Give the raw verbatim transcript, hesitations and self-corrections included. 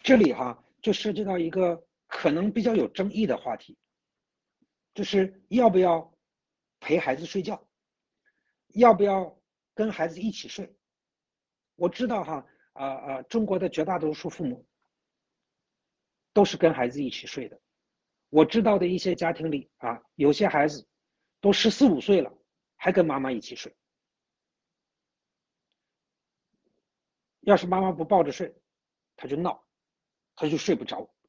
这里哈就涉及到一个可能比较有争议的话题，就是要不要陪孩子睡觉，要不要跟孩子一起睡。我知道哈，呃呃，中国的绝大多数父母都是跟孩子一起睡的。我知道的一些家庭里啊，有些孩子都十四五岁了，还跟妈妈一起睡。要是妈妈不抱着睡，他就闹，他就睡不着。